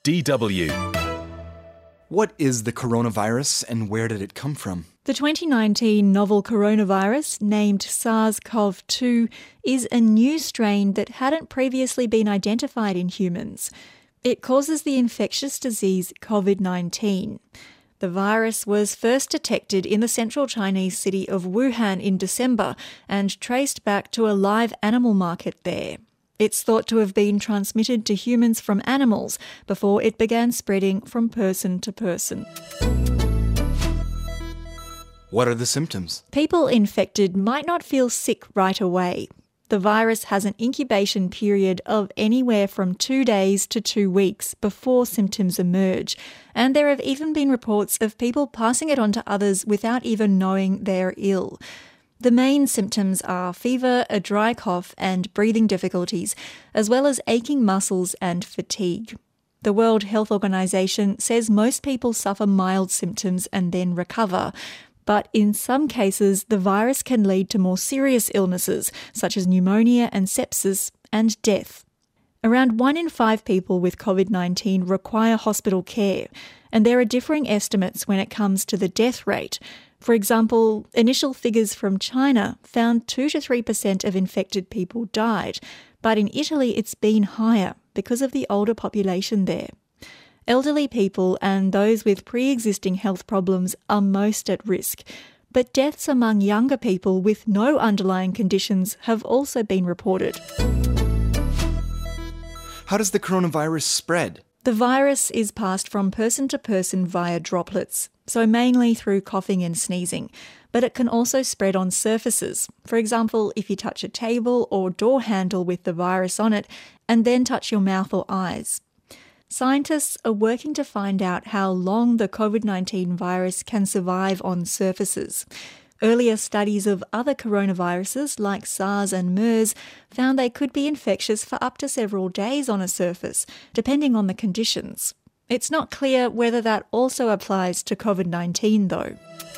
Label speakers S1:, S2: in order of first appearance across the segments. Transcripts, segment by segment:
S1: DW.
S2: What is the coronavirus and where did it come from?
S3: The 2019 novel coronavirus, named SARS-CoV-2, is a new strain that hadn't previously been identified in humans. It causes the infectious disease COVID-19. The virus was first detected in the central Chinese city of Wuhan in December and traced back to a live animal market there. It's thought to have been transmitted to humans from animals before it began spreading from person to person.
S2: What are the symptoms?
S3: People infected might not feel sick right away. The virus has an incubation period of anywhere from 2 days to 2 weeks before symptoms emerge, and there have even been reports of people passing it on to others without even knowing they're ill. The main symptoms are fever, a dry cough, and breathing difficulties, as well as aching muscles and fatigue. The World Health Organization says most people suffer mild symptoms and then recover, but in some cases the virus can lead to more serious illnesses, such as pneumonia and sepsis, and death. Around 1 in 5 people with COVID-19 require hospital care, and there are differing estimates when it comes to the death rate. For example, initial figures from China found 2 to 3% of infected people died, but in Italy it's been higher because of the older population there. Elderly people and those with pre-existing health problems are most at risk, but deaths among younger people with no underlying conditions have also been reported.
S2: How does the coronavirus spread?
S3: The virus is passed from person to person via droplets, so mainly through coughing and sneezing, but it can also spread on surfaces. For example, if you touch a table or door handle with the virus on it and then touch your mouth or eyes. Scientists are working to find out how long the COVID-19 virus can survive on surfaces. Earlier studies of other coronaviruses like SARS and MERS found they could be infectious for up to several days on a surface, depending on the conditions. It's not clear whether that also applies to COVID-19 though.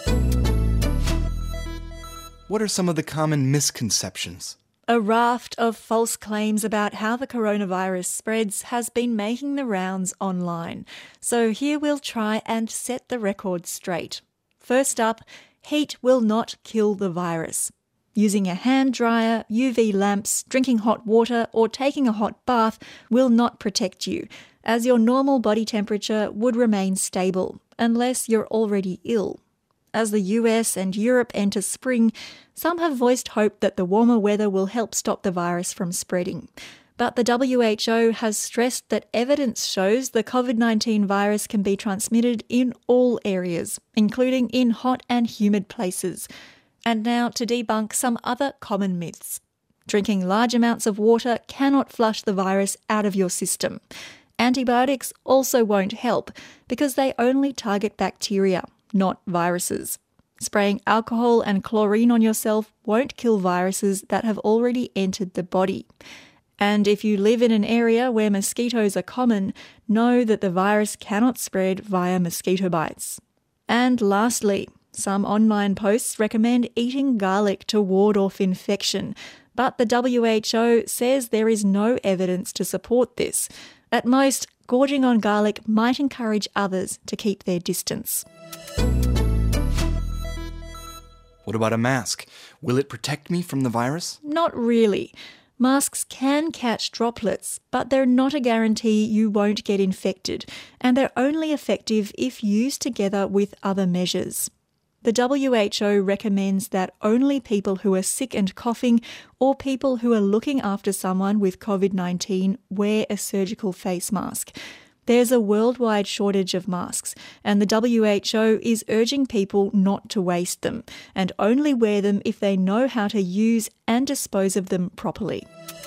S2: What are some of the common misconceptions?
S3: A raft of false claims about how the coronavirus spreads has been making the rounds online. So here we'll try and set the record straight. First up, heat will not kill the virus. Using a hand dryer, UV lamps, drinking hot water, or taking a hot bath will not protect you, as your normal body temperature would remain stable, unless you're already ill. As the US and Europe enter spring, some have voiced hope that the warmer weather will help stop the virus from spreading. But the WHO has stressed that evidence shows the COVID-19 virus can be transmitted in all areas, including in hot and humid places. And now to debunk some other common myths. Drinking large amounts of water cannot flush the virus out of your system. Antibiotics also won't help because they only target bacteria, not viruses. Spraying alcohol and chlorine on yourself won't kill viruses that have already entered the body. And if you live in an area where mosquitoes are common, know that the virus cannot spread via mosquito bites. And lastly, some online posts recommend eating garlic to ward off infection, but the WHO says there is no evidence to support this. At most, gorging on garlic might encourage others to keep their distance.
S2: What about a mask? Will it protect me from the virus?
S3: Not really. Masks can catch droplets, but they're not a guarantee you won't get infected, and they're only effective if used together with other measures. The WHO recommends that only people who are sick and coughing or people who are looking after someone with COVID-19 wear a surgical face mask. There's a worldwide shortage of masks, and the WHO is urging people not to waste them and only wear them if they know how to use and dispose of them properly.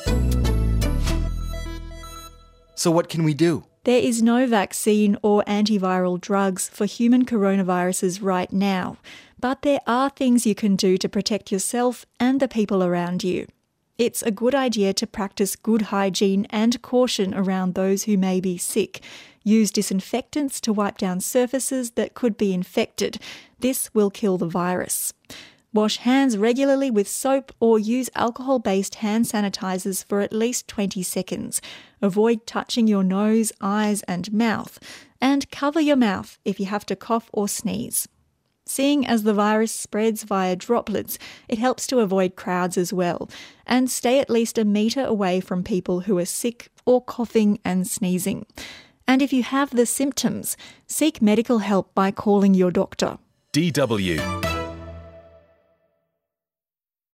S2: So what can we do?
S3: There is no vaccine or antiviral drugs for human coronaviruses right now, but there are things you can do to protect yourself and the people around you. It's a good idea to practice good hygiene and caution around those who may be sick. Use disinfectants to wipe down surfaces that could be infected. This will kill the virus. Wash hands regularly with soap or use alcohol-based hand sanitizers for at least 20 seconds. Avoid touching your nose, eyes and mouth. And cover your mouth if you have to cough or sneeze. Seeing as the virus spreads via droplets, it helps to avoid crowds as well. And stay at least a metre away from people who are sick or coughing and sneezing. And if you have the symptoms, seek medical help by calling your doctor.
S1: DW